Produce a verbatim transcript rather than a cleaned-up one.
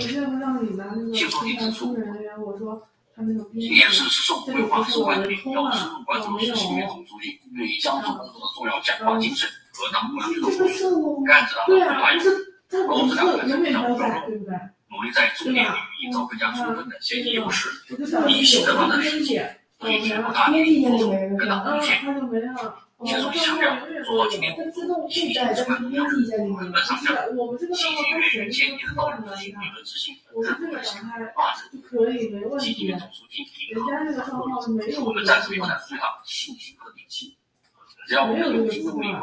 信书地指出，实验室是受规划收案率高、深入关注执行员总书记对于讲述工作的重要讲话精神和党部领导部署，该指导的最大用户，高质量完成项目招录，努力在重点领域营造更加充分的先进优势，以习得到的实际对全国大局做出更大贡献。习主席强调，做好今年工作，信心充满力量，本上讲，信心源于坚定的道路执行、理论执行和干部的行八字，习近平总书记提出了我们战士有战士最大的信心和底气，只要我们用心努力